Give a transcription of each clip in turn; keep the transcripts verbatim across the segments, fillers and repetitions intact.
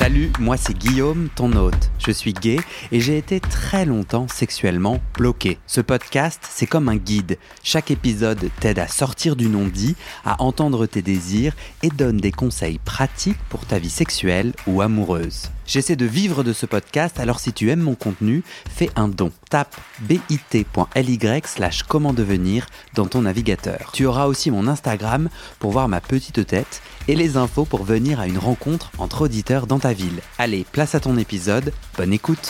Salut, moi c'est Guillaume, ton hôte. Je suis gay et j'ai été très longtemps sexuellement bloqué. Ce podcast, c'est comme un guide. Chaque épisode t'aide à sortir du non-dit, à entendre tes désirs et donne des conseils pratiques pour ta vie sexuelle ou amoureuse. J'essaie de vivre de ce podcast, alors si tu aimes mon contenu, fais un don. Tape bit.ly slash comment devenir dans ton navigateur. Tu auras aussi mon Instagram pour voir ma petite tête et les infos pour venir à une rencontre entre auditeurs dans ta ville. Allez, place à ton épisode, bonne écoute.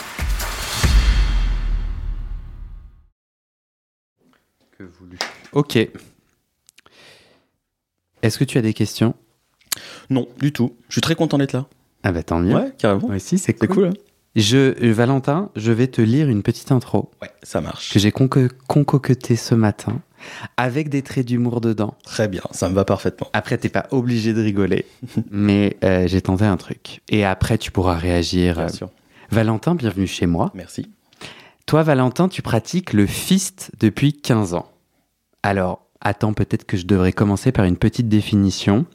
Que voulu. Ok. Est-ce que tu as des questions ? Non, du tout. Je suis très content d'être là. Ah bah tant mieux. Ouais, carrément. Ouais, si, c'est cool. C'est cool, hein. Je, Valentin, je vais te lire une petite intro. Ouais, ça marche. Que j'ai conco- concoctée ce matin, avec des traits d'humour dedans. Très bien, ça me va parfaitement. Après, t'es pas obligé de rigoler, mais euh, j'ai tenté un truc. Et après, tu pourras réagir. Bien sûr. Valentin, bienvenue chez moi. Merci. Toi, Valentin, tu pratiques le fist depuis quinze ans. Alors, attends, peut-être que je devrais commencer par une petite définition.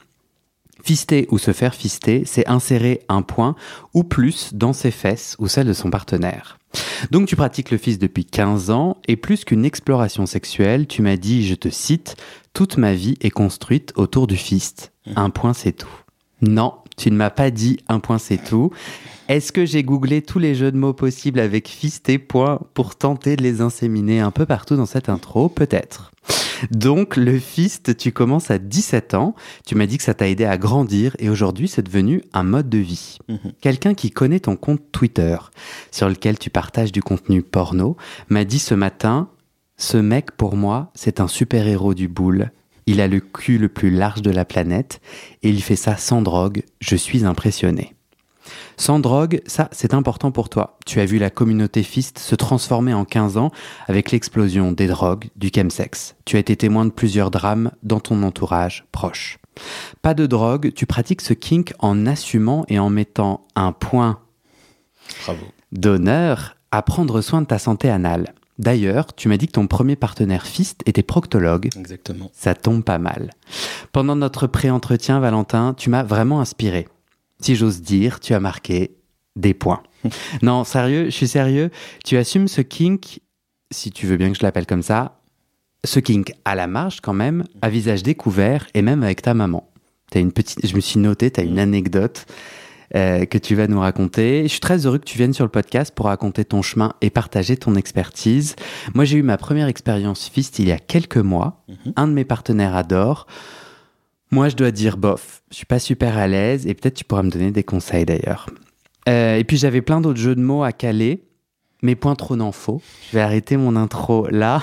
Fister ou se faire fister, c'est insérer un point ou plus dans ses fesses ou celles de son partenaire. Donc tu pratiques le fist depuis quinze ans et plus qu'une exploration sexuelle, tu m'as dit, je te cite, « Toute ma vie est construite autour du fist. Un point c'est tout. » Non, tu ne m'as pas dit un point c'est tout. Est-ce que j'ai googlé tous les jeux de mots possibles avec fist et point pour tenter de les inséminer un peu partout dans cette intro ? Peut-être. Donc, le fist, tu commences à dix-sept ans. Tu m'as dit que ça t'a aidé à grandir et aujourd'hui, c'est devenu un mode de vie. Mmh. Quelqu'un qui connaît ton compte Twitter, sur lequel tu partages du contenu porno, m'a dit ce matin, « Ce mec, pour moi, c'est un super-héros du boule. Il a le cul le plus large de la planète et il fait ça sans drogue. Je suis impressionné. » Sans drogue, ça, c'est important pour toi. Tu as vu la communauté fist se transformer en quinze ans avec l'explosion des drogues, du chemsex. Tu as été témoin de plusieurs drames dans ton entourage proche. Pas de drogue, tu pratiques ce kink en assumant et en mettant un point Bravo. d'honneur à prendre soin de ta santé anale. D'ailleurs, tu m'as dit que ton premier partenaire fist était proctologue. Exactement. Ça tombe pas mal. Pendant notre pré-entretien, Valentin, tu m'as vraiment inspiré. Si j'ose dire, tu as marqué des points. Non, sérieux, je suis sérieux. Tu assumes ce kink, si tu veux bien que je l'appelle comme ça, ce kink à la marge quand même, à visage découvert et même avec ta maman. T'as une petite, je me suis noté, tu as une anecdote euh, que tu vas nous raconter. Je suis très heureux que tu viennes sur le podcast pour raconter ton chemin et partager ton expertise. Moi, j'ai eu ma première expérience fist il y a quelques mois. Mm-hmm. Un de mes partenaires adore. Moi, je dois dire bof, je suis pas super à l'aise et peut-être tu pourras me donner des conseils d'ailleurs. Euh, et puis j'avais plein d'autres jeux de mots à caler, mais point trop n'en faut. Je vais arrêter mon intro là.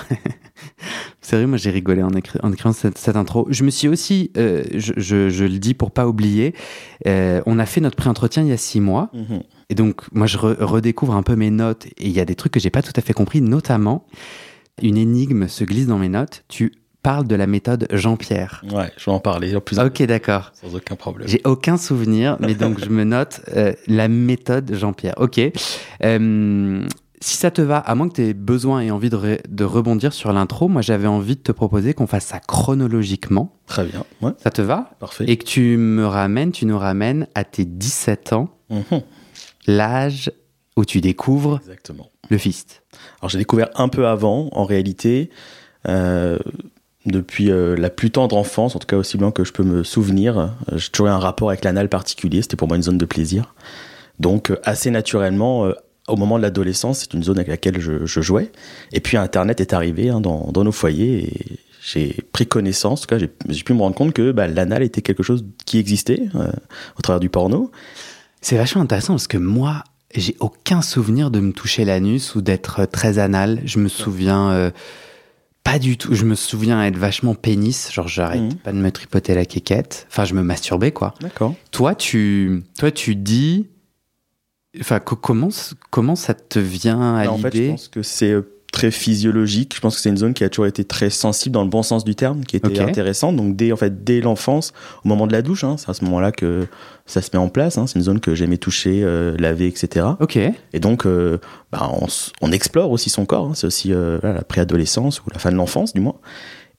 Sérieux, moi j'ai rigolé en, écri- en écrivant cette, cette intro. Je me suis aussi, euh, je, je, je le dis pour pas oublier, euh, on a fait notre pré-entretien il y a six mois. Mmh. Et donc moi je re- redécouvre un peu mes notes et il y a des trucs que j'ai pas tout à fait compris, notamment une énigme se glisse dans mes notes. Tu parle de la méthode Jean-Pierre. Ouais, je vais en parler en plus. Ok, d'accord. Sans aucun problème. J'ai aucun souvenir, mais donc je me note euh, la méthode Jean-Pierre. Ok. Euh, si ça te va, à moins que tu aies besoin et envie de, re- de rebondir sur l'intro, moi j'avais envie de te proposer qu'on fasse ça chronologiquement. Très bien. Ouais. Ça te va ? Parfait. Et que tu me ramènes, tu nous ramènes à tes dix-sept ans, mmh. l'âge où tu découvres Exactement. le fist. Alors j'ai découvert un peu avant, en réalité. Euh... Depuis euh, la plus tendre enfance, en tout cas aussi loin que je peux me souvenir, euh, j'ai toujours eu un rapport avec l'anal particulier, c'était pour moi une zone de plaisir. Donc euh, assez naturellement, euh, au moment de l'adolescence, c'est une zone avec laquelle je, je jouais. Et puis Internet est arrivé hein, dans, dans nos foyers et j'ai pris connaissance, en tout cas j'ai, j'ai pu me rendre compte que bah, l'anal était quelque chose qui existait euh, au travers du porno. C'est vachement intéressant parce que moi, j'ai aucun souvenir de me toucher l'anus ou d'être très anal. Je me souviens... Euh, Pas du tout. Je me souviens être vachement pénis. Genre, j'arrête mmh. pas de me tripoter la quéquette. Enfin, je me masturbais, quoi. D'accord. Toi, tu, toi, tu dis... Enfin, co- comment, comment ça te vient à non, l'idée ? En fait, je pense que c'est très physiologique. Je pense que c'est une zone qui a toujours été très sensible dans le bon sens du terme, qui était okay. intéressante. Donc, dès, en fait, dès l'enfance, au moment de la douche, hein, c'est à ce moment-là que ça se met en place. Hein. C'est une zone que j'aimais toucher, euh, laver, et cetera. Ok. Et donc, euh, bah, on, on explore aussi son corps. Hein. C'est aussi euh, voilà, la préadolescence ou la fin de l'enfance, du moins.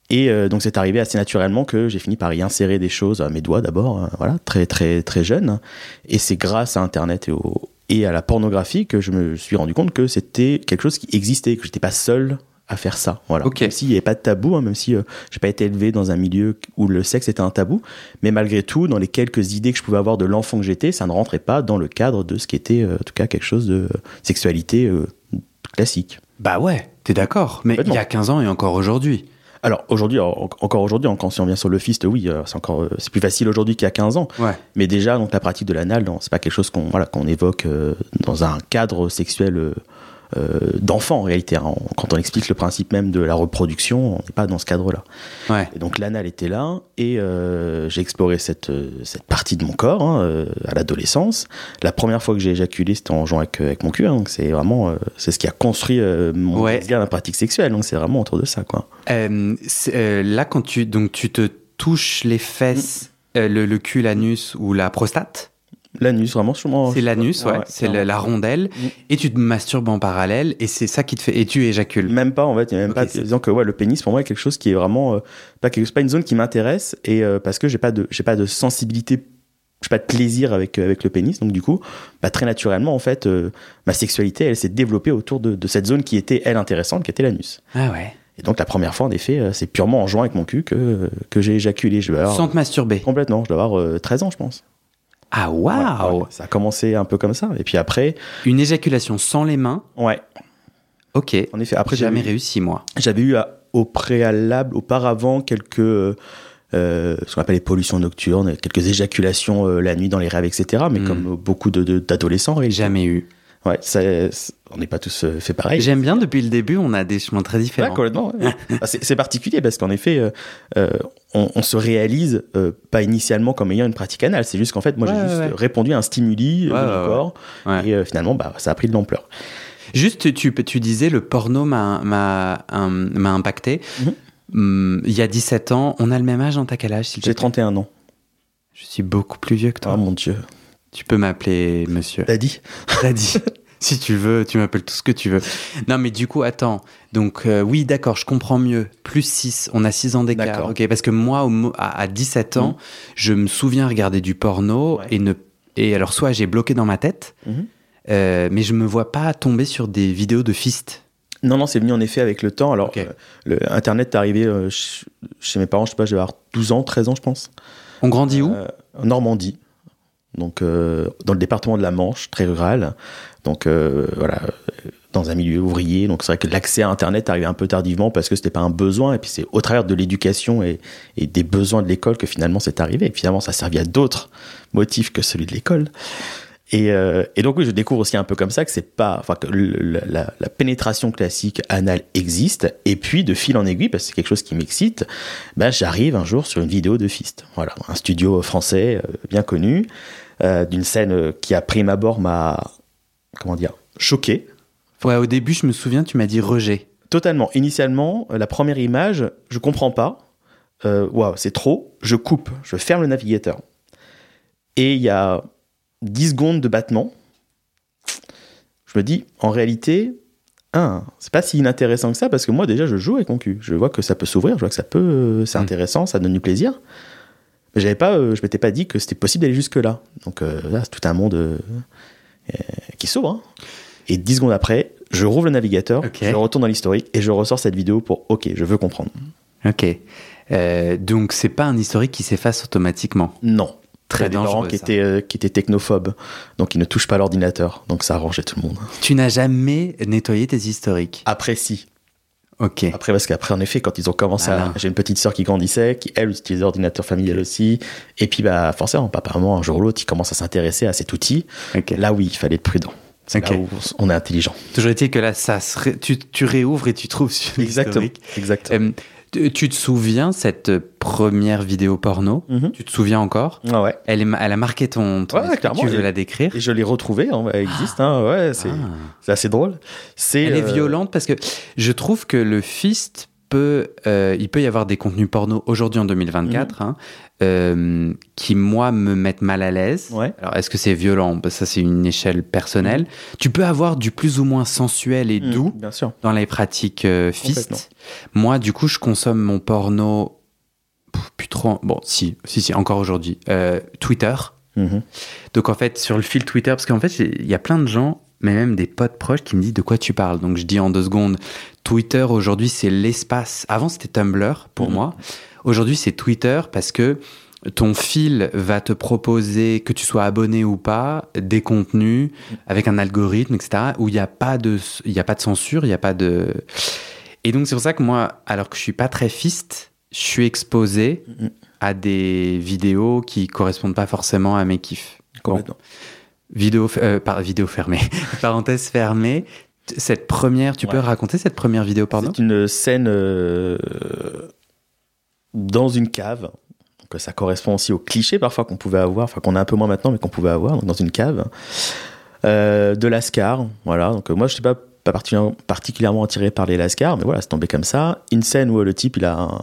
Et euh, donc c'est arrivé assez naturellement que j'ai fini par y insérer des choses à mes doigts d'abord, euh, voilà, très très très jeune. Et c'est grâce à Internet et, au, et à la pornographie que je me suis rendu compte que c'était quelque chose qui existait, que j'étais pas seul à faire ça. Voilà. Okay. Même s'il n'y avait pas de tabou, hein, même si euh, j'ai pas été élevé dans un milieu où le sexe était un tabou, mais malgré tout, dans les quelques idées que je pouvais avoir de l'enfant que j'étais, ça ne rentrait pas dans le cadre de ce qui était, euh, en tout cas, quelque chose de sexualité euh, classique. Bah ouais, t'es d'accord. Mais il y a quinze ans et encore aujourd'hui. Alors aujourd'hui, encore aujourd'hui, quand si on vient sur le fist, oui, c'est encore, c'est plus facile aujourd'hui qu'il y a quinze ans. Ouais. Mais déjà, donc la pratique de l'anal, c'est pas quelque chose qu'on, voilà, qu'on évoque euh, dans un cadre sexuel euh, euh, d'enfant en réalité. Hein. Quand on explique le principe même de la reproduction, on n'est pas dans ce cadre-là. Ouais. Et donc l'anal était là, et euh, j'ai exploré cette cette partie de mon corps hein, euh, à l'adolescence. La première fois que j'ai éjaculé, c'était en jouant avec avec mon cul. Hein, donc c'est vraiment euh, c'est ce qui a construit euh, mon ouais. désir de la pratique sexuelle. Donc c'est vraiment autour de ça, quoi. Euh, euh, là, quand tu donc tu te touches les fesses, mmh. euh, le, le cul, l'anus ou la prostate. L'anus, vraiment, sûrement. C'est l'anus, ouais, ouais c'est la, la rondelle, mmh. et tu te masturbes en parallèle, et c'est ça qui te fait, et tu éjacules. Même pas, en fait, il y a même okay, pas, c'est... disons que ouais, le pénis pour moi est quelque chose qui est vraiment euh, pas quelque, pas une zone qui m'intéresse, et euh, parce que j'ai pas de, j'ai pas de sensibilité, j'ai pas de plaisir avec euh, avec le pénis, donc du coup, bah très naturellement en fait, euh, ma sexualité, elle s'est développée autour de, de cette zone qui était elle intéressante, qui était l'anus. Ah ouais. Et donc la première fois, en effet, euh, c'est purement en jouant avec mon cul que que j'ai éjaculé. Je dois avoir, sans te masturber. Complètement, je dois avoir euh, treize ans, je pense. Ah waouh wow. Ouais, ça a commencé un peu comme ça, et puis après une éjaculation sans les mains. Ouais. Ok. En effet, après j'ai jamais eu, réussi moi. J'avais eu à, au préalable, auparavant, quelques euh, ce qu'on appelle les pollutions nocturnes, quelques éjaculations euh, la nuit dans les rêves, et cetera. Mais mm. comme beaucoup de, de, d'adolescents, réellement. Jamais eu. Ouais, ça, on n'est pas tous fait pareil. J'aime bien, depuis le début, on a des chemins très différents. Ouais, complètement. Ouais. c'est, c'est particulier parce qu'en effet, euh, euh, on, on se réalise euh, pas initialement comme ayant une pratique anale. C'est juste qu'en fait, moi, ouais, j'ai ouais, juste ouais. répondu à un stimuli ouais, de mon ouais, corps. Ouais. Et euh, finalement, bah, ça a pris de l'ampleur. Juste, tu, tu disais, le porno m'a, m'a, m'a impacté. Mm-hmm. Hum, il y a dix-sept ans, on a le même âge, dans ta quel âge s'il te J'ai plaît trente et un ans. Je suis beaucoup plus vieux que toi. Oh mon Dieu. Tu peux m'appeler monsieur. Daddy. Daddy. Si tu veux, tu m'appelles tout ce que tu veux. Non, mais du coup, attends. Donc, euh, oui, d'accord, je comprends mieux. Plus six, on a six ans d'écart. D'accord. Ok, parce que moi, au, à, à dix-sept ans, mmh. je me souviens regarder du porno ouais. et ne. Et alors, soit j'ai bloqué dans ma tête, mmh. euh, mais je me vois pas tomber sur des vidéos de fistes. Non, non, c'est venu en effet avec le temps. Alors, okay. euh, le Internet est arrivé euh, ch- chez mes parents, je sais pas, je devais avoir douze ans, treize ans, je pense. On grandit où ? euh, En Normandie. Donc, euh, dans le département de la Manche, très rural. Donc, euh, voilà, dans un milieu ouvrier. Donc, c'est vrai que l'accès à Internet arrivait un peu tardivement parce que c'était pas un besoin. Et puis, c'est au travers de l'éducation et, et des besoins de l'école que finalement c'est arrivé. Et finalement, ça servait à d'autres motifs que celui de l'école. Et, euh, et donc, oui, je découvre aussi un peu comme ça que c'est pas, enfin, que le, la, la pénétration classique anale existe. Et puis, de fil en aiguille, parce que c'est quelque chose qui m'excite, ben, j'arrive un jour sur une vidéo de fist. Voilà, un studio français euh, bien connu, euh, d'une scène qui, à prime abord, m'a, comment dire, choqué. Ouais, au début, je me souviens, tu m'as dit rejet. Totalement. Initialement, la première image, je comprends pas. Euh, waouh, c'est trop. Je coupe, je ferme le navigateur. Et il y a dix secondes de battement. Je me dis, en réalité, hein, c'est pas si inintéressant que ça, parce que moi, déjà, je joue avec mon cul. Je vois que ça peut s'ouvrir, je vois que ça peut, c'est mmh. intéressant, ça donne du plaisir. Mais j'avais pas, euh, je m'étais pas dit que c'était possible d'aller jusque-là. Donc euh, là, c'est tout un monde euh, euh, qui s'ouvre. Hein. Et dix secondes après, je rouvre le navigateur, okay. je retourne dans l'historique et je ressors cette vidéo pour « Ok, je veux comprendre ». Ok. Euh, donc, c'est pas un historique qui s'efface automatiquement ? Non. Très dangereux, des parents qui étaient, euh, qui étaient technophobes, donc ils ne touchent pas l'ordinateur, donc ça arrangeait tout le monde. Tu n'as jamais nettoyé tes historiques ? Après, si. Ok. Après, parce qu'après, en effet, quand ils ont commencé ah, à... J'ai une petite sœur qui grandissait, qui, elle, utilisait l'ordinateur familial okay. aussi, et puis, bah, forcément, papa, maman, un jour ou l'autre, ils commencent à s'intéresser à cet outil. Okay. Là, oui, il fallait être prudent. C'est okay. là où on est intelligent. Toujours est-il que là, ça se ré... tu, tu réouvres et tu trouves sur Exactement. l'historique. Exactement. Euh, Tu te souviens cette première vidéo porno ? mm-hmm. Tu te souviens encore ? Ah ouais. Elle, est, elle a marqué ton, ton ouais, esprit. Tu veux la décrire ? Et je l'ai retrouvée, hein, elle existe. Ah. Hein, ouais, c'est, ah. c'est assez drôle. C'est, elle euh... est violente parce que je trouve que le fist peut, euh, il peut y avoir des contenus porno aujourd'hui en deux mille vingt-quatre, mmh. hein, euh, qui, moi, me mettent mal à l'aise. Ouais. Alors, est-ce que c'est violent? Bah, ça, c'est une échelle personnelle. Mmh. Tu peux avoir du plus ou moins sensuel et doux mmh, bien sûr. dans les pratiques euh, fist. Moi, du coup, je consomme mon porno... Pff, plus trop... Bon, si, si, si, encore aujourd'hui. Euh, Twitter. Mmh. Donc, en fait, sur le fil Twitter, parce qu'en fait, il y a plein de gens... mais même des potes proches qui me disent de quoi tu parles. Donc je dis en deux secondes, Twitter aujourd'hui c'est l'espace. Avant c'était Tumblr pour mmh. moi. Aujourd'hui c'est Twitter parce que ton fil va te proposer, que tu sois abonné ou pas, des contenus mmh. avec un algorithme, et cetera, où il n'y a pas de, il n'y a pas de censure, il n'y a pas de... Et donc c'est pour ça que moi, alors que je suis pas très fist, je suis exposé mmh. à des vidéos qui correspondent pas forcément à mes kiffs. Complètement. Bon. Vidéo, euh, par, vidéo fermée, parenthèse fermée. Cette première, tu ouais. peux raconter cette première vidéo porno ? C'est une scène euh, dans une cave. Donc ça correspond aussi au cliché parfois qu'on pouvait avoir, enfin qu'on a un peu moins maintenant, mais qu'on pouvait avoir donc dans une cave euh, de Lascar. Voilà. Donc moi je suis pas pas particulièrement, particulièrement attiré par les Lascar, mais voilà, c'est tombé comme ça. Une scène où le type il a un,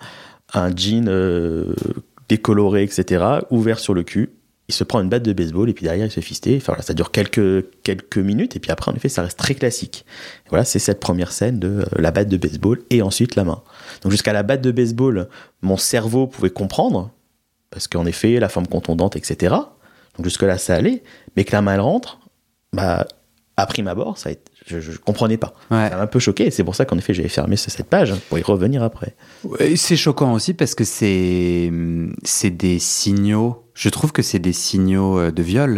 un jean euh, décoloré, et cetera, ouvert sur le cul. Il se prend une batte de baseball et puis derrière il se fait fister. Enfin, voilà, ça dure quelques, quelques minutes et puis après en effet ça reste très classique. Et voilà, c'est cette première scène de euh, la batte de baseball et ensuite la main. Donc jusqu'à la batte de baseball, mon cerveau pouvait comprendre parce qu'en effet la forme contondante, et cetera. Donc jusque là ça allait, mais que la main elle rentre, bah à prime abord ça a été, je, je comprenais pas. Ouais. Ça m'a un peu choqué et c'est pour ça qu'en effet j'avais fermé cette page pour y revenir après. Ouais, c'est choquant aussi parce que c'est c'est des signaux. Je trouve que c'est des signaux de viol.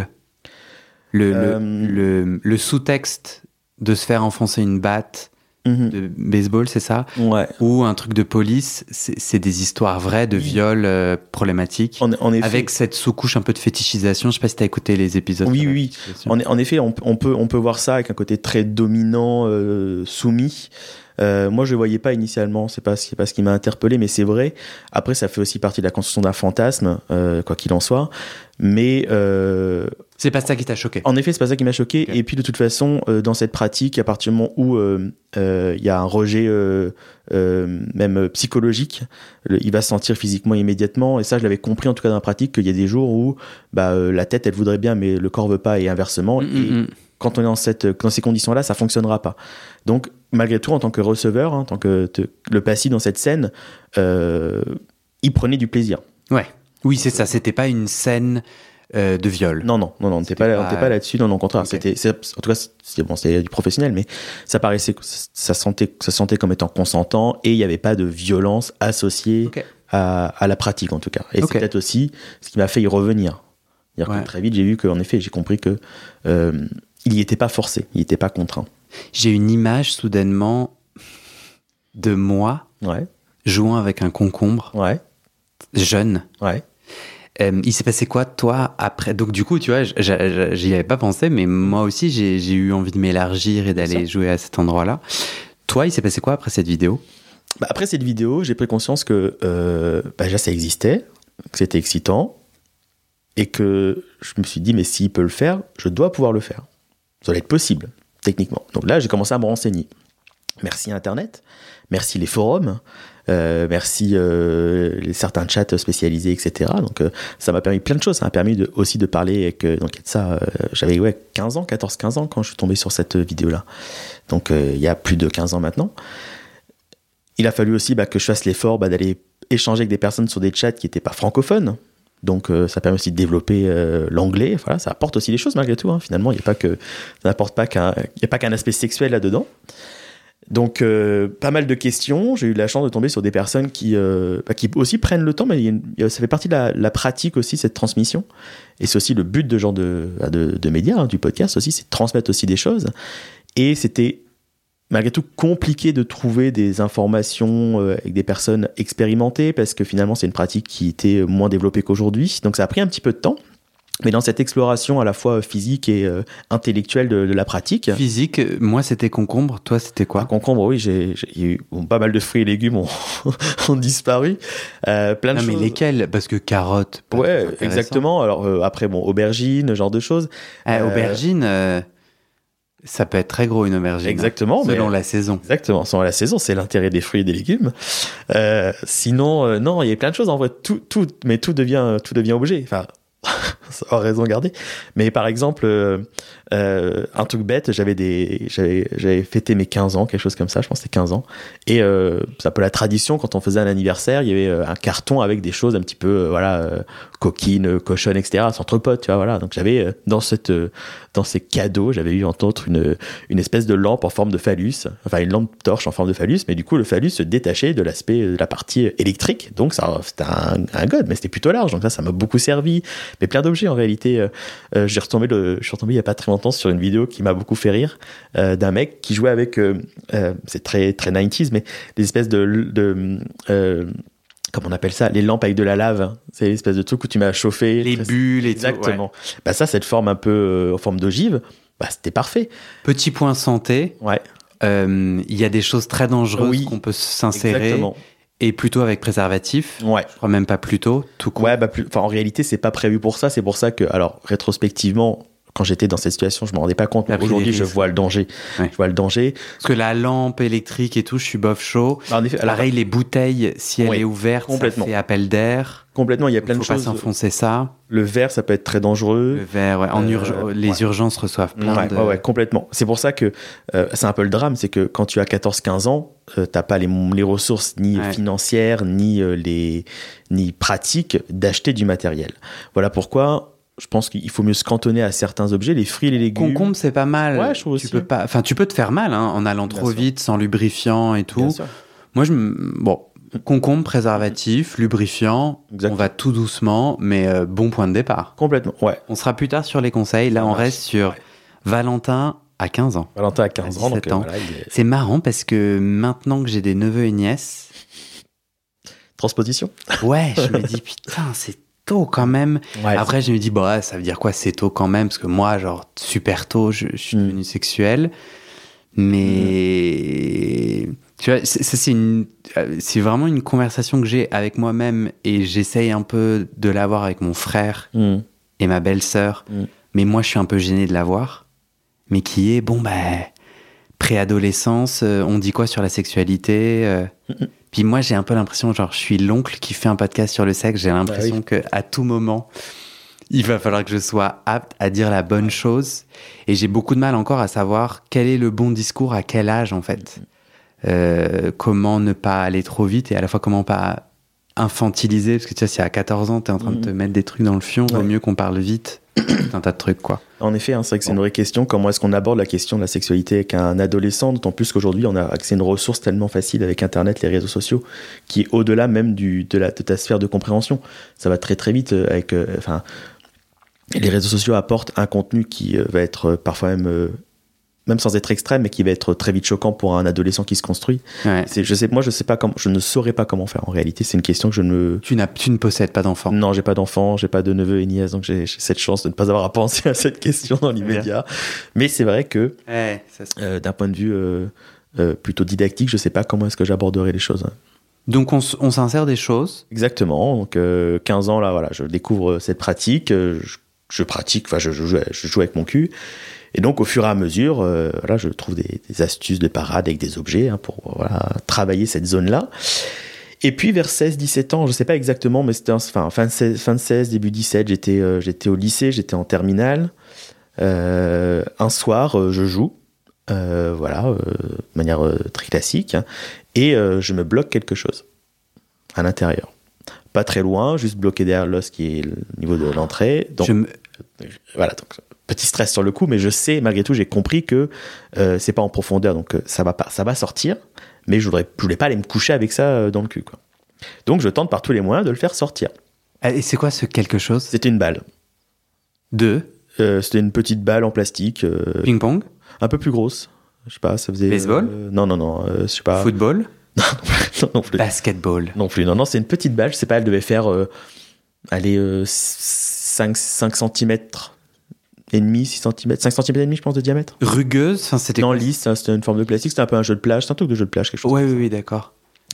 Le, euh... le, le, le sous-texte de se faire enfoncer une batte mm-hmm. de baseball, c'est ça ? Ouais. Ou un truc de police, c'est, c'est des histoires vraies de viol euh, problématiques. En, en effet. Avec cette sous-couche un peu de fétichisation. Je sais pas si tu as écouté les épisodes. Oui, oui. En, en effet, on, on, peut, on peut voir ça avec un côté très dominant, euh, soumis. Euh, moi, je ne voyais pas initialement, c'est pas, c'est pas ce qui m'a interpellé, mais c'est vrai. Après, ça fait aussi partie de la construction d'un fantasme, euh, quoi qu'il en soit. Mais euh, c'est pas ça qui t'a choqué. En effet, c'est pas ça qui m'a choqué. Okay. Et puis, de toute façon, euh, dans cette pratique, à partir du moment où il euh, euh, y a un rejet, euh, euh, même psychologique, le, il va se sentir physiquement immédiatement. Et ça, je l'avais compris en tout cas dans la pratique, qu'il y a des jours où bah, euh, la tête, elle voudrait bien, mais le corps veut pas, et inversement. Mm-hmm. Et quand on est dans, cette, dans ces conditions-là, ça fonctionnera pas. Donc, malgré tout, en tant que receveur, hein, en tant que te, le passif dans cette scène, euh, il prenait du plaisir. Ouais. Oui, c'est ça. C'était pas une scène euh, de viol. Non, non, non, non. On n'était pas, pas... pas là-dessus. Non, non, au contraire. Okay. C'était, c'est, en tout cas, c'était, bon, c'était du professionnel, mais ça paraissait, ça sentait, ça sentait comme étant consentant et il n'y avait pas de violence associée okay. à, à la pratique, en tout cas. Et okay. c'est peut-être aussi ce qui m'a fait y revenir. C'est-à-dire ouais. que très vite, j'ai vu qu'en effet, j'ai compris que euh, il n'y était pas forcé, il n'était pas contraint. J'ai une image soudainement de moi ouais. jouant avec un concombre, ouais. jeune. Ouais. Euh, il s'est passé quoi, toi, après ? Donc, du coup, tu vois, j'y avais pas pensé, mais moi aussi, j'ai, j'ai eu envie de m'élargir et d'aller jouer à cet endroit-là. Toi, il s'est passé quoi après cette vidéo ? Bah, après cette vidéo, j'ai pris conscience que euh, bah, déjà, ça existait, que c'était excitant, et que je me suis dit, mais s'il peut le faire, je dois pouvoir le faire. Ça doit être possible, techniquement. Donc là, j'ai commencé à me renseigner. Merci Internet, merci les forums, euh, merci euh, les, certains chats spécialisés, et cetera. Donc euh, ça m'a permis plein de choses. Ça m'a permis de, aussi de parler avec... Euh, donc ça, euh, j'avais ouais, quinze ans, quatorze quinze ans quand je suis tombé sur cette vidéo-là. Donc euh, il y a plus de quinze ans maintenant. Il a fallu aussi bah, que je fasse l'effort bah, d'aller échanger avec des personnes sur des chats qui n'étaient pas francophones. Donc euh, ça permet aussi de développer euh, l'anglais. Voilà, ça apporte aussi des choses malgré tout. Hein. Finalement, il n'y a pas que ça n'apporte pas qu'un, il y a pas qu'un aspect sexuel là-dedans. Donc euh, pas mal de questions. J'ai eu la chance de tomber sur des personnes qui euh, bah, qui aussi prennent le temps, mais il y a une, il y a, ça fait partie de la, la pratique aussi, cette transmission. Et c'est aussi le but de genre de de, de médias, hein, du podcast aussi, c'est de transmettre aussi des choses. Et c'était malgré tout compliqué de trouver des informations euh, avec des personnes expérimentées parce que finalement c'est une pratique qui était moins développée qu'aujourd'hui, donc ça a pris un petit peu de temps, mais dans cette exploration à la fois physique et euh, intellectuelle de, de la pratique. Physique, moi c'était concombre, toi c'était quoi ? ah, Concombre, oui, j'ai, j'ai eu bon, pas mal de fruits et légumes ont, ont disparu, euh, plein de non, choses. Mais lesquels ? Parce que carottes. Ouais, exactement. Alors euh, après bon, aubergines, genre de choses. Ah, euh, aubergines. Euh... Ça peut être très gros une aubergine. Exactement. Selon mais... la saison. Exactement, selon la saison, c'est l'intérêt des fruits et des légumes. Euh, sinon, euh, non, il y a plein de choses en vrai. Tout, tout, mais tout devient, tout devient objet. Enfin, sans raison garder. Mais par exemple, euh, euh, un truc bête, j'avais des, j'avais, j'avais fêté mes quinze ans, quelque chose comme ça, je pense que c'était quinze ans. Et euh, c'est un peu la tradition, quand on faisait un anniversaire, il y avait un carton avec des choses un petit peu, euh, voilà, euh, coquines, cochonnes, et cetera, entre potes, tu vois, voilà. Donc j'avais, euh, dans cette, euh, dans ces cadeaux, j'avais eu entre autres une, une espèce de lampe en forme de phallus, enfin une lampe torche en forme de phallus, mais du coup, le phallus se détachait de l'aspect, de la partie électrique. Donc ça, c'était un, un god, mais c'était plutôt large. Donc ça, ça m'a beaucoup servi. Mais plein d'objets, en réalité. Euh, euh, j'ai retombé le, je suis retombé il y a pas très longtemps sur une vidéo qui m'a beaucoup fait rire, euh, d'un mec qui jouait avec, euh, euh, c'est très, très nineties, mais des espèces de, de euh, comment on appelle ça, les lampes avec de la lave. C'est l'espèce de truc où tu mets à chauffer. Les très... bulles et Exactement. tout. Ouais. Bah ça, cette forme un peu euh, en forme d'ogive, bah c'était parfait. Petit point santé. Ouais. Il euh, y a des choses très dangereuses oui, qu'on peut s'insérer. Exactement. Et plutôt avec préservatif. Ouais. Je crois même pas plutôt, tout court. Ouais, bah plus, enfin, en réalité, c'est pas prévu pour ça. C'est pour ça que, alors, rétrospectivement, quand j'étais dans cette situation, je me rendais pas compte. Mais aujourd'hui, je vois le danger. Ouais. Je vois le danger. Parce que la lampe électrique et tout, je suis bof chaud. En effet, alors, pareil, les bouteilles, si elle ouais, est ouverte, ça fait appel d'air. Complètement, il y a plein faut de choses. Faut pas s'enfoncer ça. Le verre, ça peut être très dangereux. Le verre, ouais. En euh, urg- les ouais. urgences reçoivent plein ouais, de... Ouais, ouais, complètement. C'est pour ça que euh, c'est un peu le drame, c'est que quand tu as quatorze quinze ans, euh, t'as pas les, les ressources ni ouais. financières, ni, euh, les, ni pratiques d'acheter du matériel. Voilà pourquoi... Je pense qu'il faut mieux se cantonner à certains objets, les fruits et les légumes. Concombre, c'est pas mal. Ouais, je trouve tu aussi. Peux pas, enfin, tu peux te faire mal hein, en allant Bien trop sûr. vite, sans lubrifiant et tout. Bien sûr. Moi, je bon, concombre, préservatif, lubrifiant. Exactement. On va tout doucement, mais euh, bon point de départ. Complètement. Ouais. On sera plus tard sur les conseils. Là, Ça on marche. reste sur ouais. Valentin à quinze ans. Valentin à quinze ans. Donc, ans. Voilà, est... C'est marrant parce que maintenant que j'ai des neveux et nièces. Transposition. Ouais, je me dis putain, c'est tôt quand même. Ouais, Après, je me dis, bah, ça veut dire quoi, c'est tôt quand même, parce que moi, genre, super tôt, je, je suis mmh. devenu sexuel. Mais, mmh. tu vois, c'est, c'est, une, c'est vraiment une conversation que j'ai avec moi-même et j'essaye un peu de l'avoir avec mon frère mmh. et ma belle-sœur. Mmh. Mais moi, je suis un peu gêné de l'avoir. Mais qui est, bon, bah, préadolescence, euh, on dit quoi sur la sexualité euh, mmh. Puis moi, j'ai un peu l'impression, genre, je suis l'oncle qui fait un podcast sur le sexe. J'ai l'impression bah oui. qu'à tout moment, il va falloir que je sois apte à dire la bonne chose. Et j'ai beaucoup de mal encore à savoir quel est le bon discours à quel âge, en fait. Euh, comment ne pas aller trop vite et à la fois comment pas infantiliser. Parce que tu vois, si à quatorze ans, t'es en train mmh. de te mettre des trucs dans le fion, ouais. vaut mieux qu'on parle vite. Un tas de trucs, quoi. En effet, hein, c'est vrai que c'est une vraie question. Comment est-ce qu'on aborde la question de la sexualité avec un adolescent, d'autant plus qu'aujourd'hui, on a accès à une ressource tellement facile avec Internet, les réseaux sociaux, qui est au-delà même du, de, la, de ta sphère de compréhension. Ça va très très vite. Avec, euh, enfin, les réseaux sociaux apportent un contenu qui euh, va être euh, parfois même... Euh, même sans être extrême, mais qui va être très vite choquant pour un adolescent qui se construit. Ouais. C'est, je sais, moi, je sais pas comment, je ne saurais pas comment faire. En réalité, c'est une question que je ne. Tu n'as, tu ne possèdes pas d'enfant. Non, j'ai pas d'enfant, j'ai pas de neveu et nièce, donc j'ai, j'ai cette chance de ne pas avoir à penser à cette question dans l'immédiat. Mais c'est vrai que, ouais, ça se... euh, d'un point de vue euh, euh, plutôt didactique, je sais pas comment est-ce que j'aborderai les choses. Hein. Donc on, on s'insère des choses. Exactement. Donc euh, quinze ans là, voilà, je découvre cette pratique, euh, je, je pratique, enfin, je, je, joue, je joue avec mon cul. Et donc, au fur et à mesure, euh, voilà, je trouve des, des astuces de parade avec des objets hein, pour voilà, travailler cette zone-là. Et puis, vers seize dix-sept ans, je ne sais pas exactement, mais c'était enfin, fin, de seize, fin de seize, début dix-sept, j'étais, euh, j'étais au lycée, j'étais en terminale. Euh, un soir, euh, je joue, euh, voilà, euh, de manière euh, très classique, hein, et euh, je me bloque quelque chose à l'intérieur. Pas très loin, juste bloqué derrière l'os qui est le niveau de l'entrée. Donc, je me... voilà, donc... Petit stress sur le coup, mais je sais, malgré tout, j'ai compris que euh, c'est pas en profondeur, donc euh, ça va pas, ça va sortir, mais je voudrais, je voulais pas aller me coucher avec ça euh, dans le cul, quoi. Donc je tente par tous les moyens de le faire sortir. Et c'est quoi ce quelque chose ? C'était une balle. De ? euh, C'était une petite balle en plastique. Euh, Ping-pong ? Un peu plus grosse. Je sais pas, ça faisait. Baseball ? euh, Non, non, non, euh, je sais pas. Football ? Non, non, non plus. Basketball ? Non plus, non, non, c'est une petite balle, je sais pas, elle devait faire, euh, allez, euh, cinq centimètres. Et demi, six centimètres, cinq centimètres et demi, je pense, de diamètre. Rugueuse, enfin, c'était non, lisse, hein, c'était une forme de plastique, c'était un peu un jeu de plage, c'est un truc de jeu de plage, quelque chose. Ouais, oui, oui, d'accord.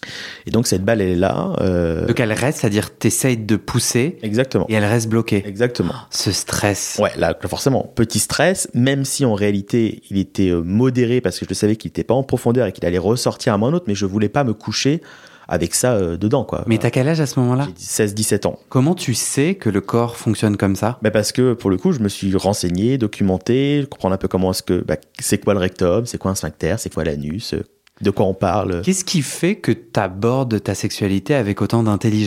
Et donc cette balle, elle est là. Euh... Donc elle reste, c'est-à-dire t'essayes de pousser. Exactement. Et elle reste bloquée. Exactement. Oh, ce stress. Ouais, là forcément, petit stress, même si en réalité il était modéré parce que je savais qu'il n'était pas en profondeur et qu'il allait ressortir à un moment ou autre, mais je voulais pas me coucher avec ça euh, dedans, quoi. Mais t'as quel âge à ce moment-là ? J'ai seize dix-sept ans. Comment tu sais que le corps fonctionne comme ça ? Bah parce que pour le coup, je me suis renseigné, documenté, comprendre un peu comment est-ce que bah, c'est quoi le rectum, c'est quoi un sphincter, c'est quoi l'anus, de quoi on parle. Qu'est-ce qui fait que tu abordes ta sexualité avec autant d'intelligence ?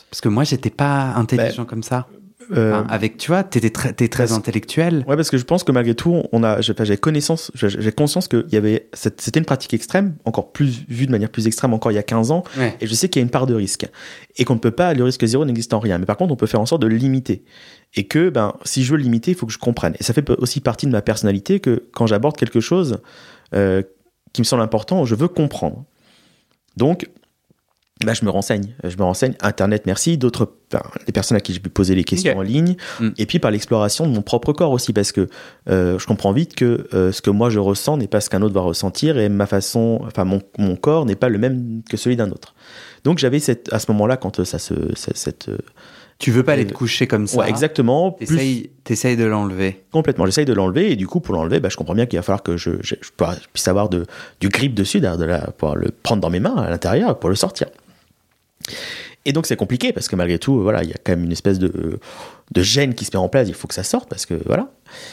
Parce que moi, j'étais pas intelligent bah, comme ça. Euh, enfin, avec, tu vois, t'étais très, t'es très parce, intellectuel. Ouais, parce que je pense que malgré tout, on a, j'avais connaissance, j'ai conscience que y avait, c'était une pratique extrême, encore plus vue de manière plus extrême encore il y a quinze ans. Ouais. Et je sais qu'il y a une part de risque. Et qu'on ne peut pas, le risque zéro n'existe en rien. Mais par contre, on peut faire en sorte de le limiter. Et que, ben, si je veux le limiter, il faut que je comprenne. Et ça fait aussi partie de ma personnalité que quand j'aborde quelque chose euh, qui me semble important, je veux comprendre. Donc, bah, je me renseigne, je me renseigne, Internet, merci, d'autres, enfin, les personnes à qui j'ai pu poser les questions okay. en ligne, mm. et puis par l'exploration de mon propre corps aussi, parce que euh, je comprends vite que euh, ce que moi je ressens n'est pas ce qu'un autre va ressentir, et ma façon, enfin mon, mon corps n'est pas le même que celui d'un autre. Donc j'avais cette, à ce moment-là, quand ça se, cette, cette tu veux pas aller te coucher comme ça. Ouais, exactement. T'essayes, plus... t'essayes de l'enlever. Complètement, j'essaye de l'enlever, et du coup, pour l'enlever, bah, je comprends bien qu'il va falloir que je, je, je puisse avoir de, du grip dessus, de la, pouvoir le prendre dans mes mains à l'intérieur pour le sortir. Et donc c'est compliqué parce que malgré tout, voilà, il y a quand même une espèce de, de gêne qui se met en place, il faut que ça sorte parce que voilà.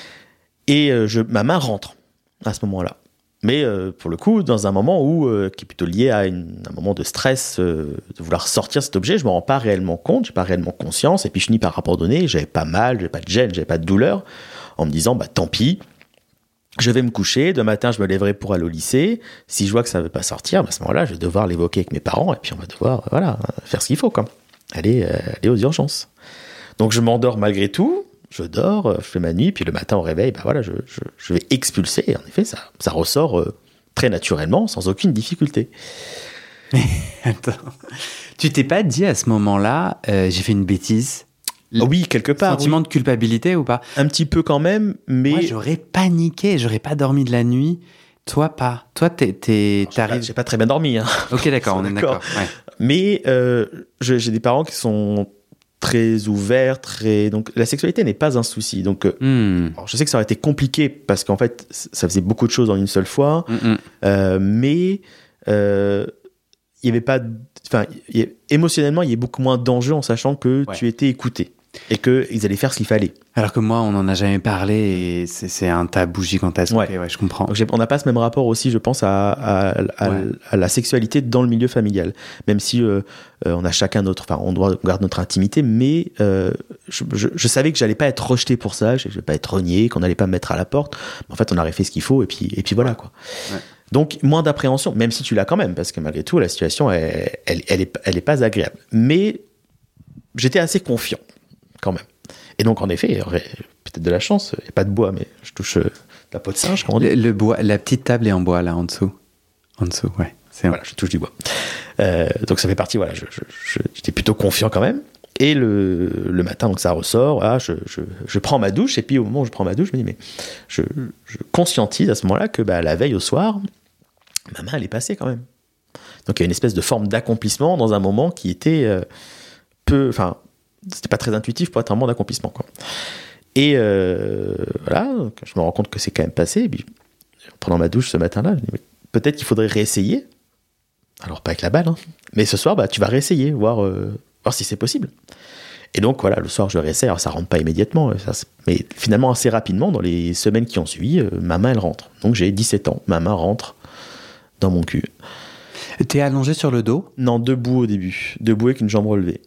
Et euh, je, ma main rentre à ce moment-là. Mais euh, pour le coup, dans un moment où, euh, qui est plutôt lié à une, un moment de stress, euh, de vouloir sortir cet objet, je ne me rends pas réellement compte, je n'ai pas réellement conscience, et puis je finis par abandonner, j'avais pas mal, j'avais pas de gêne, j'avais pas de douleur, en me disant, bah tant pis, je vais me coucher, demain matin je me lèverai pour aller au lycée, si je vois que ça ne veut pas sortir, bah à ce moment-là, je vais devoir l'évoquer avec mes parents, et puis on va devoir voilà, faire ce qu'il faut, quoi. Aller, euh, aller aux urgences. Donc je m'endors malgré tout, je dors, je fais ma nuit, puis le matin au réveil, bah voilà, je, je, je vais expulser, et en effet, ça, ça ressort euh, très naturellement, sans aucune difficulté. Attends, tu t'es pas dit à ce moment-là, euh, j'ai fait une bêtise ? Oh oui, quelque part. Sentiment oui. de culpabilité ou pas ? Un petit peu quand même, mais... Moi, j'aurais paniqué, j'aurais pas dormi de la nuit. Toi, pas. Toi, t'es, t'es, Alors, t'arrives... J'ai pas, j'ai pas très bien dormi. Hein. Ok, d'accord, on est d'accord. d'accord ouais. Mais euh, je, j'ai des parents qui sont très ouverts, très... Donc, la sexualité n'est pas un souci. Donc, euh, mm. alors, je sais que ça aurait été compliqué parce qu'en fait, ça faisait beaucoup de choses en une seule fois. Mm-hmm. Euh, mais... Euh, il y avait pas... Enfin, y a, émotionnellement, il y a beaucoup moins d'enjeux en sachant que ouais. tu étais écouté. Et qu'ils allaient faire ce qu'il fallait. Alors que moi, on n'en a jamais parlé et c'est, c'est un tabou gigantesque. Ouais, okay, ouais je comprends. Donc, on n'a pas ce même rapport aussi, je pense, à, à, à, ouais. à la sexualité dans le milieu familial. Même si euh, on a chacun notre... Enfin, on doit garder notre intimité, mais euh, je, je, je savais que j'allais pas être rejeté pour ça, je n'allais pas être renié, qu'on n'allait pas me mettre à la porte. Mais en fait, on aurait fait ce qu'il faut et puis, et puis voilà, quoi. Ouais. Donc, moins d'appréhension, même si tu l'as quand même, parce que malgré tout, la situation, elle, elle, elle, est, elle est pas agréable. Mais j'étais assez confiant, quand même. Et donc, en effet, il y aurait peut-être de la chance. Il n'y a pas de bois, mais je touche euh, la peau de singe, comment on dit. Le, le bois, la petite table est en bois, là, en dessous. En dessous, ouais. C'est voilà, je touche du bois. Euh, donc, ça fait partie, voilà, je, je, je, j'étais plutôt confiant quand même. Et le, le matin, donc ça ressort, ah, je, je, je prends ma douche, et puis au moment où je prends ma douche, je me dis, mais je, je conscientise à ce moment-là que bah, la veille au soir, ma main, elle est passée quand même. Donc, il y a une espèce de forme d'accomplissement dans un moment qui était euh, peu... Enfin, c'était pas très intuitif pour être un moment d'accomplissement, quoi. Et euh, voilà, je me rends compte que c'est quand même passé. Et puis, en prenant ma douche ce matin-là, je me dis, mais peut-être qu'il faudrait réessayer. Alors, pas avec la balle, hein. Mais ce soir, bah, tu vas réessayer, voir, euh, voir si c'est possible. Et donc, voilà, le soir, je réessaye. Alors, ça rentre pas immédiatement, ça, mais finalement, assez rapidement, dans les semaines qui ont suivi, euh, ma main, elle rentre. Donc, j'ai dix-sept ans. Ma main rentre dans mon cul. T'es allongé sur le dos ? Non, debout au début. Debout avec une jambe relevée.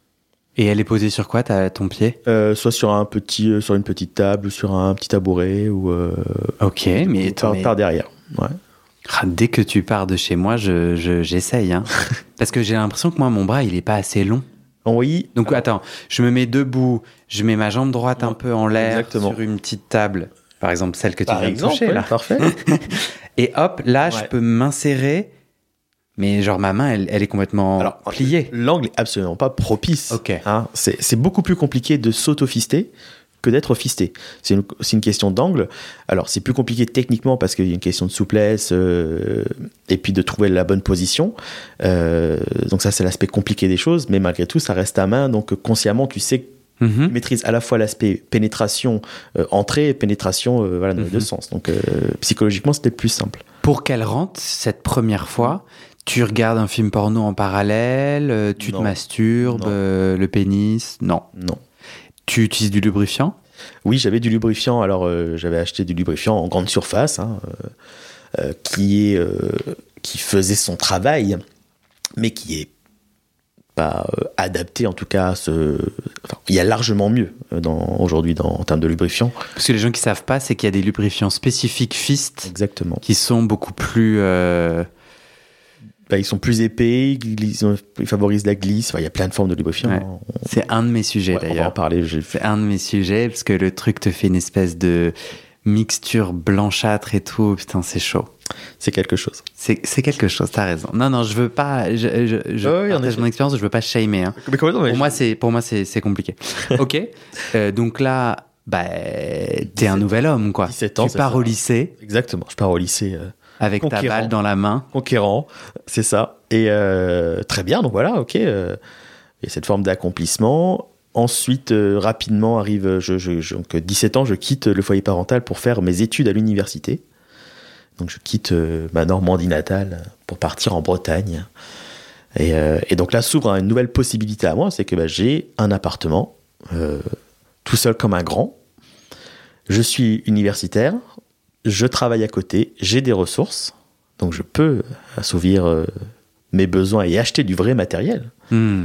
Et elle est posée sur quoi, ta, ton pied ? euh, Soit sur, un petit, euh, sur une petite table, ou sur un petit tabouret, ou... Euh, ok, mais... Par, mais... par derrière, ouais. Ah, dès que tu pars de chez moi, je, je, j'essaye. Hein. Parce que j'ai l'impression que moi, mon bras, il est pas assez long. Oui. Donc, alors... attends, je me mets debout, je mets ma jambe droite ouais, un peu en l'air, exactement. Sur une petite table, par exemple celle que tu par viens exemple, de toucher, ouais, là. Parfait. Et hop, là, ouais. je peux m'insérer... Mais genre ma main, elle, elle est complètement Alors, pliée. L'angle est absolument pas propice. Ok. Hein. C'est, c'est beaucoup plus compliqué de s'auto-fister que d'être fisté. C'est une, c'est une question d'angle. Alors, c'est plus compliqué techniquement parce qu'il y a une question de souplesse euh, et puis de trouver la bonne position. Euh, donc ça, c'est l'aspect compliqué des choses, mais malgré tout, ça reste à main. Donc, consciemment, tu sais que mm-hmm. tu maîtrises à la fois l'aspect pénétration, euh, entrée et pénétration euh, voilà, dans mm-hmm. les deux sens. Donc, euh, psychologiquement, c'était plus simple. Pour qu'elle rentre, cette première fois, tu regardes un film porno en parallèle, euh, tu non. te masturbes, euh, le pénis, non. Non. Tu utilises du lubrifiant ? Oui, j'avais du lubrifiant. Alors, euh, j'avais acheté du lubrifiant en grande surface, hein, euh, euh, qui, est, euh, qui faisait son travail, mais qui est pas euh, adapté, en tout cas, à ce... Enfin, il y a largement mieux dans, aujourd'hui dans, en termes de lubrifiant. Parce que les gens qui ne savent pas, c'est qu'il y a des lubrifiants spécifiques Fist. Exactement. Qui sont beaucoup plus... Euh... Bah, ils sont plus épais, ils, glissent, ils favorisent la glisse. Enfin, il y a plein de formes de lubrifiant. Ouais. On... C'est un de mes sujets, ouais, d'ailleurs. On va en parler. J'ai... C'est un de mes sujets, parce que le truc te fait une espèce de mixture blanchâtre et tout. Putain, c'est chaud. C'est quelque chose. C'est, c'est quelque chose, t'as raison. Non, non, je veux pas... Je, je, je oh, oui, partage mon expérience, je veux pas shamer. Hein. Mais comment, mais pour, je... moi, c'est, pour moi, c'est, c'est compliqué. Ok. euh, donc là, bah, t'es un nouvel homme, quoi. dix-sept ans, tu pars ça. au lycée. Exactement, je pars au lycée... Euh... Avec ta balle dans la main. Conquérant, c'est ça. Et euh, très bien, donc voilà, ok. Euh, il y a cette forme d'accomplissement. Ensuite, euh, rapidement arrive, je, je, je, donc dix-sept ans, je quitte le foyer parental pour faire mes études à l'université. Donc je quitte euh, ma Normandie natale pour partir en Bretagne. Et, euh, et donc là s'ouvre une nouvelle possibilité à moi, c'est que bah, j'ai un appartement, euh, tout seul comme un grand. Je suis universitaire. Je travaille à côté, j'ai des ressources, donc je peux assouvir euh, mes besoins et acheter du vrai matériel. Mmh.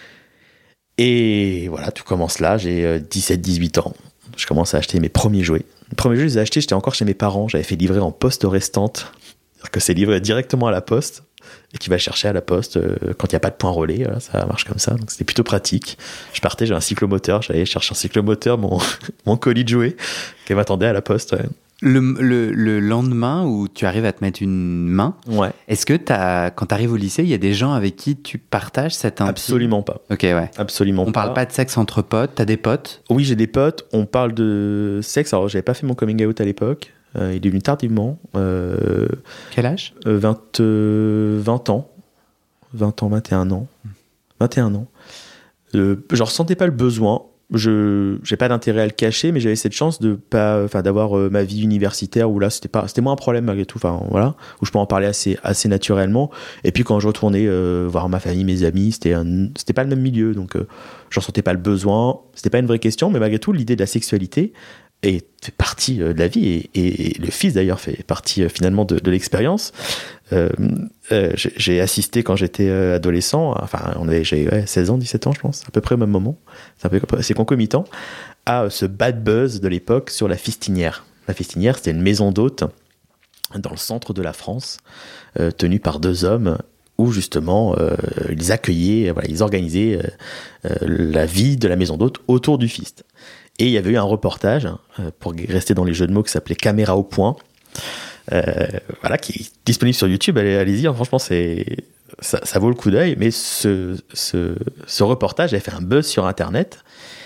Et voilà, tout commence là, j'ai euh, dix-sept dix-huit ans. Je commence à acheter mes premiers jouets. Les premiers jouets, je les ai achetés, j'étais encore chez mes parents, j'avais fait livrer en poste restante. C'est-à-dire que c'est livré directement à la poste, et tu vas chercher à la poste euh, quand il n'y a pas de point relais, voilà, ça marche comme ça, donc c'était plutôt pratique. Je partais, j'ai un cyclomoteur, j'allais chercher un cyclomoteur, mon, mon colis de jouets, qui m'attendait à la poste, ouais. Le, le, le lendemain où tu arrives à te mettre une main, ouais. Est-ce que t'as, quand tu arrives au lycée, il y a des gens avec qui tu partages cette intime ? Absolument pas. Ok, ouais. Absolument on pas. On parle pas de sexe entre potes, t'as des potes ? Oui, j'ai des potes, on parle de sexe. Alors, j'avais pas fait mon coming out à l'époque, euh, il est venu tardivement. Euh, Quel âge ? euh, vingt, euh, vingt ans. vingt ans, vingt et un ans. vingt et un ans. Euh, je ressentais pas le besoin. Je j'ai pas d'intérêt à le cacher, mais j'avais cette chance de pas enfin d'avoir euh, ma vie universitaire où là c'était pas c'était moins un problème malgré tout, enfin voilà, où je peux en parler assez assez naturellement. Et puis quand je retournais euh, voir ma famille, mes amis, c'était un, c'était pas le même milieu, donc euh, j'en sentais pas le besoin, c'était pas une vraie question, mais malgré tout l'idée de la sexualité et fait partie euh, de la vie et, et, et le fils d'ailleurs fait partie euh, finalement de, de l'expérience. Euh, euh, j'ai, j'ai assisté quand j'étais euh, adolescent, enfin on avait, j'ai ouais, seize ans, dix-sept ans je pense, à peu près au même moment, c'est, un peu, c'est concomitant, à euh, ce bad buzz de l'époque sur la Fistinière. La Fistinière, c'était une maison d'hôtes dans le centre de la France, euh, tenue par deux hommes, où justement euh, ils accueillaient, voilà, ils organisaient euh, euh, la vie de la maison d'hôtes autour du Fist. Et il y avait eu un reportage, euh, pour rester dans les jeux de mots, qui s'appelait Caméra au point, euh, voilà, qui est disponible sur YouTube. Allez, allez-y, hein, franchement, c'est, ça, ça vaut le coup d'œil. Mais ce, ce, ce reportage avait fait un buzz sur Internet.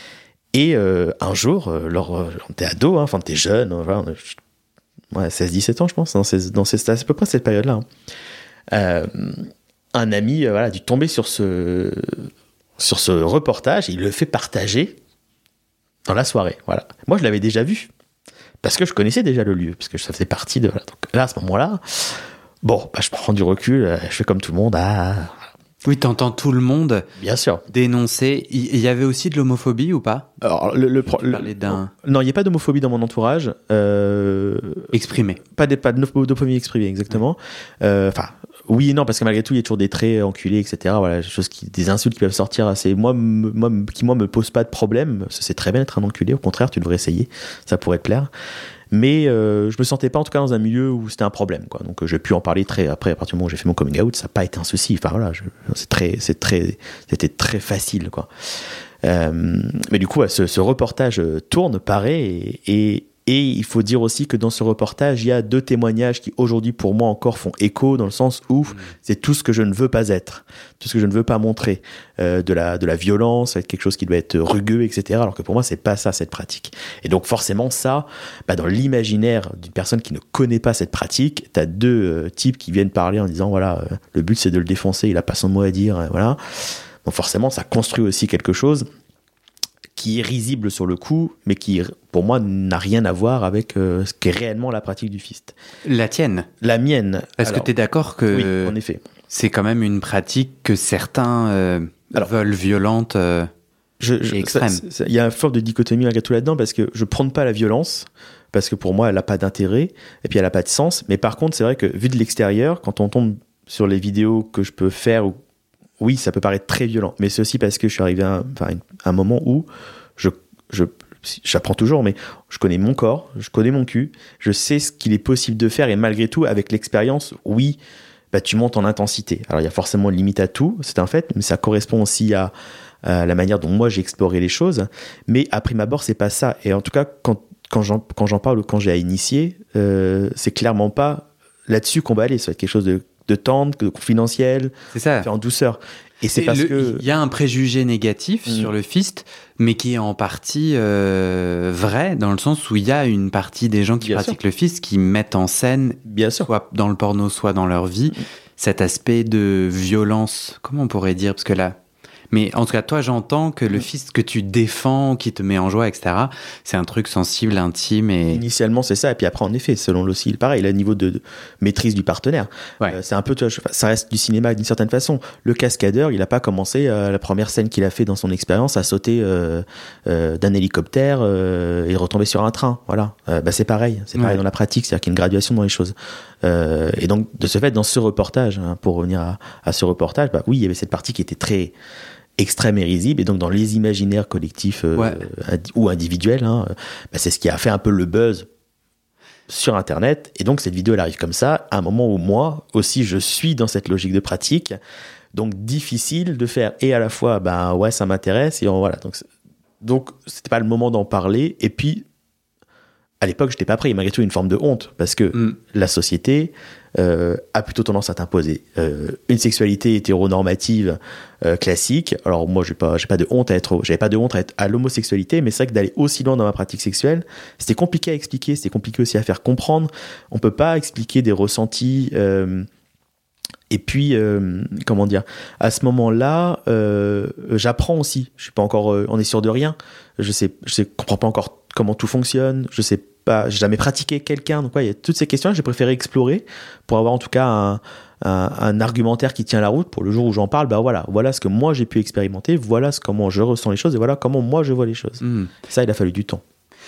Et euh, un jour, euh, lors, on était ado, hein, enfin, t'es jeune, voilà, on a, ouais, seize dix-sept ans, je pense, dans ces, dans ces, c'est à peu près cette période-là. Hein. Euh, un ami euh, voilà, a dû tomber sur ce, sur ce reportage, et il le fait partager dans la soirée. Voilà. Moi, je l'avais déjà vu, parce que je connaissais déjà le lieu, parce que ça faisait partie de... Voilà. Donc là, à ce moment-là, bon, bah, je prends du recul, je fais comme tout le monde. Ah, oui, t'entends tout le monde bien sûr dénoncer. Il y avait aussi de l'homophobie ou pas ? Alors, le, le, le, d'un... Non, il n'y a pas d'homophobie dans mon entourage. Euh... Exprimée. Pas, de, pas d'homophobie exprimée, exactement. Enfin... Euh, oui et non, parce que malgré tout, il y a toujours des traits enculés, et cetera. Voilà, des choses qui, des insultes qui peuvent sortir assez, moi, me, moi, qui moi me posent pas de problème. C'est très bien d'être un enculé. Au contraire, tu devrais essayer. Ça pourrait te plaire. Mais euh, je me sentais pas, en tout cas, dans un milieu où c'était un problème, quoi. Donc, j'ai pu en parler très après. À partir du moment où j'ai fait mon coming out, ça n'a pas été un souci. Enfin voilà, je, c'est très, c'est très, c'était très facile, quoi. Euh, mais du coup, ce, ce reportage tourne, paraît, et, et Et il faut dire aussi que dans ce reportage, il y a deux témoignages qui aujourd'hui pour moi encore font écho dans le sens où mmh. c'est tout ce que je ne veux pas être, tout ce que je ne veux pas montrer, euh, de la de la violence, quelque chose qui doit être rugueux, et cetera. Alors que pour moi c'est pas ça cette pratique. Et donc forcément ça, bah, dans l'imaginaire d'une personne qui ne connaît pas cette pratique, t'as deux euh, types qui viennent parler en disant voilà euh, le but c'est de le défoncer, il a pas son mot à dire, euh, voilà. Donc forcément ça construit aussi quelque chose qui est risible sur le coup, mais qui, pour moi, n'a rien à voir avec euh, ce qu'est réellement la pratique du fist. La tienne? La mienne. Est-ce que tu es d'accord que oui, en effet. C'est quand même une pratique que certains euh, Alors, veulent violente euh, je, je, et extrême? Il y a une forme de dichotomie malgré tout là-dedans, parce que je prône pas la violence, parce que pour moi, elle n'a pas d'intérêt, et puis elle n'a pas de sens. Mais par contre, c'est vrai que, vu de l'extérieur, quand on tombe sur les vidéos que je peux faire, ou oui, ça peut paraître très violent, mais c'est aussi parce que je suis arrivé à un, enfin, à un moment où je, je, j'apprends toujours, mais je connais mon corps, je connais mon cul, je sais ce qu'il est possible de faire, et malgré tout, avec l'expérience, oui, bah, tu montes en intensité. Alors, il y a forcément une limite à tout, c'est un fait, mais ça correspond aussi à, à la manière dont moi j'ai exploré les choses. Mais à prime abord, c'est pas ça. Et en tout cas, quand, quand, j'en, quand j'en parle ou quand j'ai à initier, euh, c'est clairement pas là-dessus qu'on va aller. Ça va être quelque chose de de tendre, de confidentiel, c'est ça. Fait en douceur. Et c'est et parce le, que... Il y a un préjugé négatif mmh. sur le fist, mais qui est en partie euh, vrai, dans le sens où il y a une partie des gens qui Bien pratiquent sûr. le fist qui mettent en scène, Bien sûr. soit dans le porno, soit dans leur vie, mmh. cet aspect de violence, comment on pourrait dire, parce que là... Mais en tout cas, toi, j'entends que le fist que tu défends, qui te met en joie, et cetera, c'est un truc sensible, intime et... Initialement, c'est ça. Et puis après, en effet, selon le style, pareil, le niveau de, de maîtrise du partenaire. Ouais. Euh, c'est un peu, tu vois, ça reste du cinéma d'une certaine façon. Le cascadeur, il n'a pas commencé, euh, la première scène qu'il a fait dans son expérience, à sauter euh, euh, d'un hélicoptère euh, et retomber sur un train. Voilà. Euh, bah, c'est pareil. C'est pareil ouais. dans la pratique. C'est-à-dire qu'il y a une graduation dans les choses. Euh, et donc, de ce fait, dans ce reportage, hein, pour revenir à, à ce reportage, bah oui, il y avait cette partie qui était très... extrême et risible, et donc dans les imaginaires collectifs euh, ouais. indi- ou individuels, hein, bah c'est ce qui a fait un peu le buzz sur Internet, et donc cette vidéo elle arrive comme ça, à un moment où moi aussi je suis dans cette logique de pratique, donc difficile de faire, et à la fois, ben ouais ça m'intéresse, et on, voilà, donc, donc c'était pas le moment d'en parler, et puis à l'époque, je n'étais pas prêt. Il y a malgré tout une forme de honte, parce que mm. la société euh, a plutôt tendance à t'imposer euh, une sexualité hétéronormative euh, classique. Alors moi, j'ai pas, j'ai pas de honte à être, j'avais pas de honte à être à l'homosexualité, mais c'est vrai que d'aller aussi loin dans ma pratique sexuelle, c'était compliqué à expliquer, c'était compliqué aussi à faire comprendre. On peut pas expliquer des ressentis. Euh, Et puis, euh, comment dire, à ce moment-là, euh, j'apprends aussi. Je suis pas encore, euh, on est sûr de rien. Je sais, je sais, comprends pas encore comment tout fonctionne. Je sais pas, j'ai jamais pratiqué quelqu'un. Donc, ouais, il y a toutes ces questions que j'ai préféré explorer pour avoir en tout cas un, un, un argumentaire qui tient la route pour le jour où j'en parle. Bah voilà, voilà ce que moi j'ai pu expérimenter. Voilà ce, comment je ressens les choses et voilà comment moi je vois les choses. Mmh. Ça, il a fallu du temps.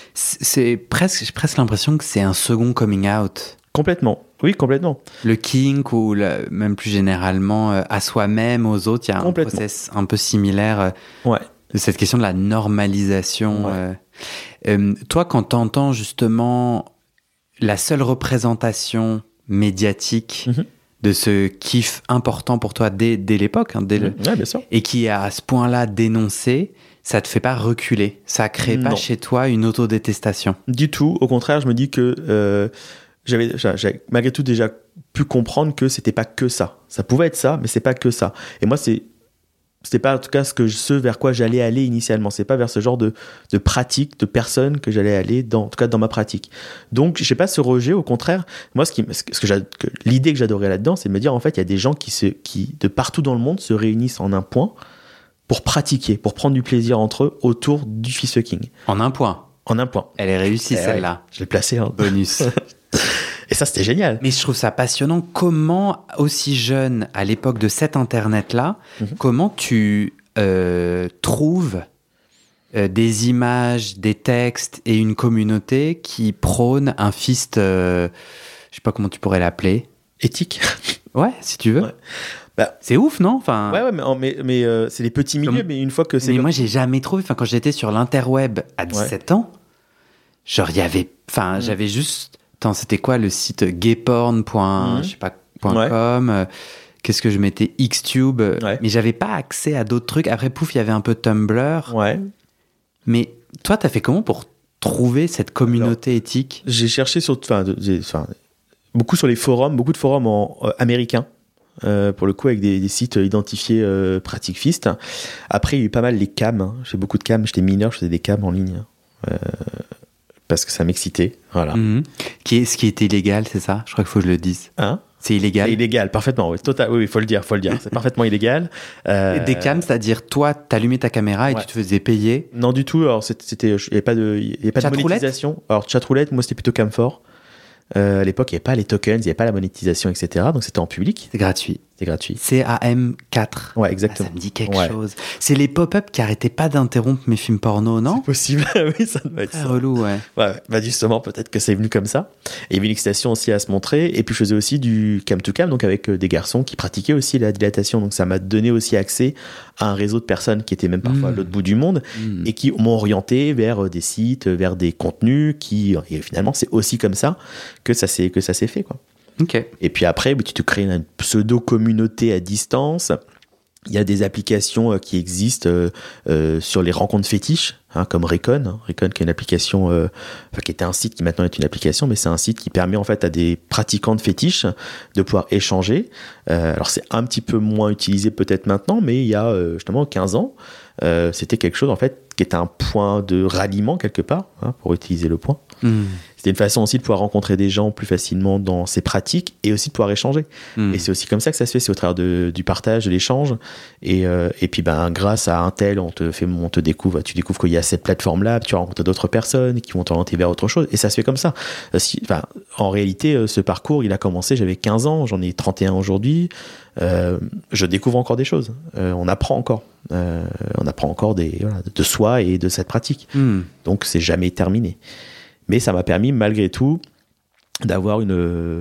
C'est presque, j'ai presque l'impression que c'est un second coming out. Complètement. Oui, complètement. Le kink ou la, même plus généralement euh, à soi-même, aux autres, il y a un process un peu similaire euh, ouais. de cette question de la normalisation. Ouais. Euh, euh, toi, quand tu entends justement la seule représentation médiatique mm-hmm. de ce kiff important pour toi dès, dès l'époque, hein, dès mmh. le, ouais, bien sûr. et qui est à ce point-là dénoncé, ça te fait pas reculer? Ça crée pas non. chez toi une autodétestation? Du tout. Au contraire, je me dis que... Euh, J'avais, j'avais malgré tout déjà pu comprendre que c'était pas que ça. Ça pouvait être ça, mais c'est pas que ça. Et moi, c'est, c'était pas en tout cas ce, que, ce vers quoi j'allais aller initialement. C'est pas vers ce genre de, de pratique, de personne que j'allais aller, dans, en tout cas dans ma pratique. Donc, j'ai pas ce rejet, au contraire. Moi, ce qui, ce que, j'ai, que l'idée que j'adorais là-dedans, c'est de me dire, en fait, il y a des gens qui, se, qui, de partout dans le monde, se réunissent en un point pour pratiquer, pour prendre du plaisir entre eux autour du fist-fucking. En un point. En un point. Elle est réussie, eh celle-là. Ouais, je l'ai placée. Hein. Bonus. Et ça, c'était génial. Mais je trouve ça passionnant. Comment, aussi jeune, à l'époque de cet Internet-là, mm-hmm. comment tu euh, trouves euh, des images, des textes et une communauté qui prône un fist, euh, je sais pas comment tu pourrais l'appeler. Éthique. Ouais, si tu veux. Ouais. Bah, c'est ouf, non? Enfin, ouais, ouais, mais, mais, mais euh, c'est les petits milieux, comme... mais une fois que c'est... Mais comme... moi, j'ai jamais trouvé... Enfin, quand j'étais sur l'interweb à dix-sept ouais. ans, genre, il y avait... Enfin, mmh. j'avais juste... Attends, c'était quoi le site gayporn. Mmh. Je sais pas, .com ouais. euh, Qu'est-ce que je mettais? Xtube. Ouais. Mais j'avais pas accès à d'autres trucs. Après, pouf, il y avait un peu Tumblr. Ouais. Mais toi, t'as fait comment pour trouvé cette communauté Alors, éthique? J'ai cherché sur, enfin, enfin, beaucoup sur les forums, beaucoup de forums en, euh, américains. Euh, pour le coup, avec des, des sites identifiés euh, Pratique Fist. Après, il y a eu pas mal les cams. Hein. J'ai beaucoup de cams. J'étais mineur, je faisais des cams en ligne. Euh, parce que ça m'excitait. Voilà. Mmh. Qui est, ce qui était illégal, c'est ça? Je crois qu'il faut que je le dise. Hein? C'est illégal. C'est illégal, parfaitement. Oui, total, oui, il faut le dire, faut le dire. C'est parfaitement illégal. Euh... Des cams, c'est-à-dire toi, t'allumais ta caméra et ouais. tu te faisais payer? Non, du tout. Alors, c'était, il n'y avait pas de, il y avait pas de monétisation. Alors, chatroulette, moi, c'était plutôt Camfort. Euh, à l'époque, il n'y avait pas les tokens, il n'y avait pas la monétisation, et cetera. Donc, c'était en public. C'est gratuit. C'est gratuit. C A M quatre. Ouais, exactement. Ah, ça me dit quelque ouais. chose. C'est les pop-up qui arrêtaient pas d'interrompre mes films porno, non? C'est possible. Oui, ça doit être très ça. relou, ouais. Ouais, bah justement, peut-être que c'est venu comme ça. Et il y avait une excitation aussi à se montrer. Et puis, je faisais aussi du cam to cam, donc avec euh, des garçons qui pratiquaient aussi la dilatation. Donc, ça m'a donné aussi accès à un réseau de personnes qui étaient même parfois mmh. à l'autre bout du monde mmh. et qui m'ont orienté vers des sites, vers des contenus qui, et finalement, c'est aussi comme ça que ça s'est, que ça s'est fait, quoi. Okay. Et puis après, tu te crées une pseudo-communauté à distance. Il y a des applications qui existent euh, euh, sur les rencontres fétiches, hein, comme Recon. Hein. Recon, qui est une application, euh, enfin, qui était un site qui maintenant est une application, mais c'est un site qui permet en fait à des pratiquants de fétiches de pouvoir échanger. Euh, alors c'est un petit peu moins utilisé peut-être maintenant, mais il y a euh, justement quinze ans, euh, c'était quelque chose en fait qui était un point de ralliement quelque part, hein, pour utiliser le point. Mmh. C'était une façon aussi de pouvoir rencontrer des gens plus facilement dans ces pratiques et aussi de pouvoir échanger. Mmh. Et c'est aussi comme ça que ça se fait, c'est au travers de, du partage, de l'échange. Et, euh, et puis, ben, grâce à un tel, on te fait, on te découvre, tu découvres qu'il y a cette plateforme-là, tu rencontres d'autres personnes qui vont t'orienter vers autre chose. Et ça se fait comme ça. Si, enfin, en réalité, ce parcours, il a commencé, j'avais quinze ans, j'en ai trente et un aujourd'hui. Euh, je découvre encore des choses. Euh, on apprend encore. Euh, on apprend encore des, voilà, de soi et de cette pratique. Mmh. Donc, c'est jamais terminé. Mais ça m'a permis, malgré tout, d'avoir une,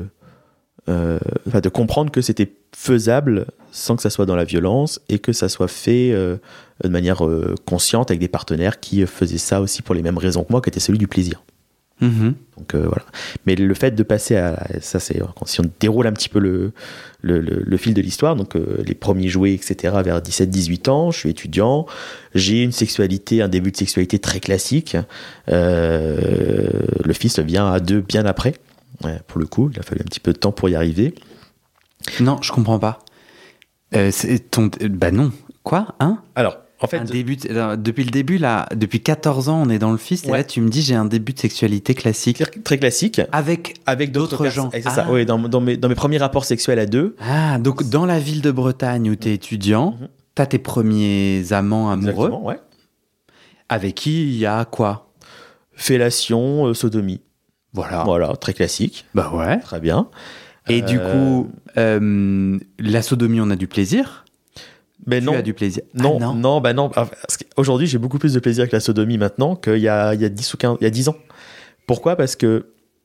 euh, enfin, de comprendre que c'était faisable sans que ça soit dans la violence et que ça soit fait euh, de manière euh, consciente avec des partenaires qui faisaient ça aussi pour les mêmes raisons que moi, qui était celui du plaisir. Mmh. Donc euh, voilà. Mais le fait de passer à ça, c'est si on déroule un petit peu le le, le, le fil de l'histoire. Donc euh, les premiers jouets, et cetera. Vers dix-sept dix-huit ans, je suis étudiant. J'ai une sexualité, un début de sexualité très classique. Euh, le fils vient à deux bien après. Ouais, pour le coup, il a fallu un petit peu de temps pour y arriver. Non, je comprends pas. Euh, c'est ton, bah non. Quoi, hein? Alors. En fait, un début de, depuis le début, là, depuis quatorze ans, on est dans le fist, ouais. Et là, tu me dis, j'ai un début de sexualité classique. Très classique. Avec, avec d'autres, d'autres gens. C'est ah. ça, oui, dans, dans, mes, dans mes premiers rapports sexuels à deux. Ah, donc dans la ville de Bretagne où tu es étudiant, mm-hmm. tu as tes premiers amants amoureux. Exactement, ouais. Avec qui il y a quoi? Fellation, euh, sodomie. Voilà. Voilà, très classique. Bah ouais. Très bien. Et euh... du coup, euh, la sodomie, on a du plaisir? Mais tu non, as du plaisir. Non, ah non, non, bah non. Aujourd'hui, j'ai beaucoup plus de plaisir avec la sodomie maintenant qu'il y a, il y a dix ou quinze, il y a dix ans. Pourquoi? Parce que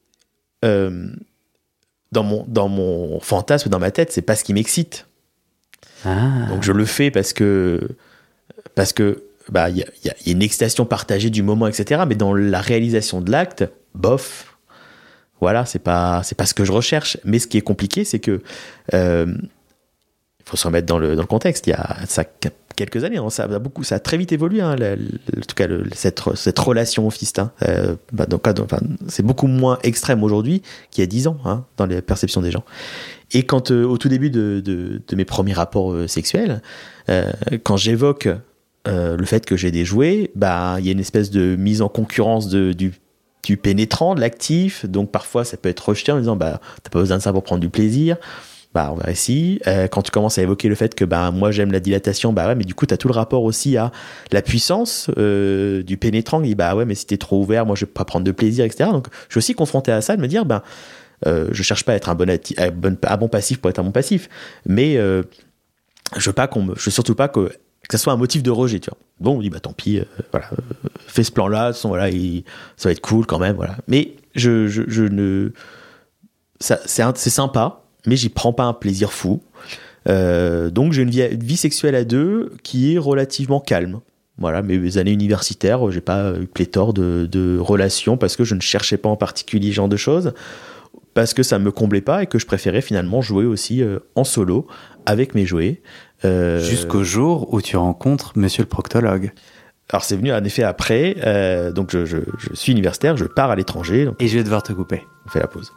euh, dans mon, dans mon fantasme, dans ma tête, c'est pas ce qui m'excite. Ah. Donc je le fais parce que, parce que, bah, il y a, y a une excitation partagée du moment, et cetera. Mais dans la réalisation de l'acte, bof. Voilà, c'est pas, c'est pas ce que je recherche. Mais ce qui est compliqué, c'est que, euh, il faut se remettre dans le, dans le contexte. Il y a ça, quelques années, hein, ça, a beaucoup, ça a très vite évolué, hein, la, la, en tout cas le, cette, cette relation au fist. Hein. Euh, bah, donc, enfin, c'est beaucoup moins extrême aujourd'hui qu'il y a dix ans, hein, dans les perceptions des gens. Et quand, euh, au tout début de, de, de mes premiers rapports euh, sexuels, euh, quand j'évoque euh, le fait que j'ai des jouets, bah, il y a une espèce de mise en concurrence de, du, du pénétrant, de l'actif. Donc parfois, ça peut être rejeté en disant bah, t'as pas besoin de ça pour prendre du plaisir. Bah, on va ici. Euh, quand tu commences à évoquer le fait que bah, moi j'aime la dilatation, bah ouais, mais du coup, tu as tout le rapport aussi à la puissance euh, du pénétrant. Il dit bah ouais, mais si t'es trop ouvert, moi je vais pas prendre de plaisir, et cetera. Donc je suis aussi confronté à ça, de me dire bah, euh, je cherche pas à être un bon, atti- un bon, un bon passif pour être un bon passif, mais euh, je veux pas qu'on me, je veux surtout pas que, que ça soit un motif de rejet, tu vois. Bon, on dit bah tant pis, euh, voilà, euh, fais ce plan-là, de toute façon, voilà, il, ça va être cool quand même, voilà. Mais je, je, je ne, ça, c'est, un, c'est sympa. Mais j'y prends pas un plaisir fou. Euh, donc j'ai une vie, une vie sexuelle à deux qui est relativement calme. Voilà, mes années universitaires, j'ai pas eu pléthore de, de relations parce que je ne cherchais pas en particulier ce genre de choses, parce que ça me comblait pas et que je préférais finalement jouer aussi euh, en solo avec mes jouets. Euh... Jusqu'au jour où tu rencontres Monsieur le proctologue. Alors c'est venu en effet après, euh, donc je, je, je suis universitaire, je pars à l'étranger. Donc Et je vais devoir te couper. on fait la pause.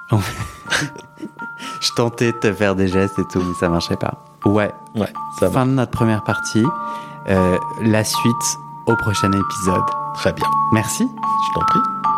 Je tentais de te faire des gestes et tout, mais ça marchait pas. Ouais, Ouais, ça va. fin de notre première partie. Euh, la suite au prochain épisode. Très bien. Merci. Je t'en prie.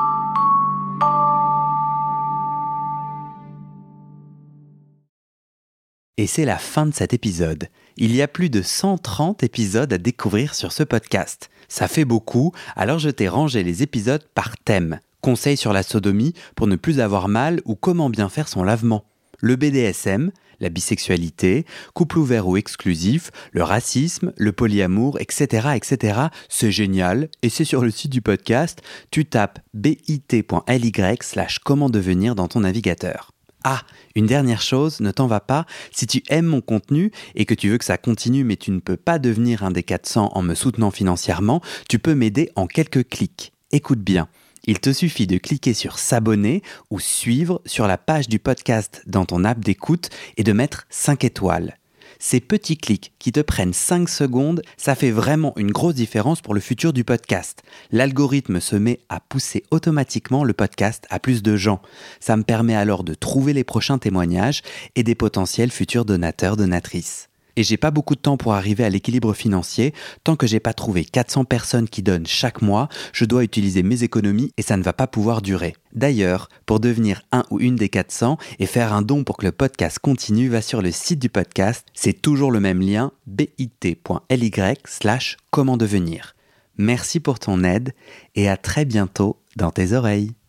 Et c'est la fin de cet épisode. Il y a plus de cent trente épisodes à découvrir sur ce podcast. Ça fait beaucoup, alors je t'ai rangé les épisodes par thème. Conseils sur la sodomie pour ne plus avoir mal ou comment bien faire son lavement. Le B D S M, la bisexualité, couple ouvert ou exclusif, le racisme, le polyamour, et cetera, et cetera. C'est génial et c'est sur le site du podcast. Tu tapes bit.ly slash comment devenir dans ton navigateur. Ah, une dernière chose, ne t'en va pas, si tu aimes mon contenu et que tu veux que ça continue mais tu ne peux pas devenir un des quatre cents en me soutenant financièrement, tu peux m'aider en quelques clics. Écoute bien, il te suffit de cliquer sur s'abonner ou suivre sur la page du podcast dans ton app d'écoute et de mettre cinq étoiles. Ces petits clics qui te prennent cinq secondes, ça fait vraiment une grosse différence pour le futur du podcast. L'algorithme se met à pousser automatiquement le podcast à plus de gens. Ça me permet alors de trouver les prochains témoignages et des potentiels futurs donateurs, donatrices. Et j'ai pas beaucoup de temps pour arriver à l'équilibre financier. Tant que j'ai pas trouvé quatre cents personnes qui donnent chaque mois, je dois utiliser mes économies et ça ne va pas pouvoir durer. D'ailleurs, pour devenir un ou une des quatre cents et faire un don pour que le podcast continue, va sur le site du podcast. C'est toujours le même lien, bit.ly slash comment devenir. Merci pour ton aide et à très bientôt dans tes oreilles.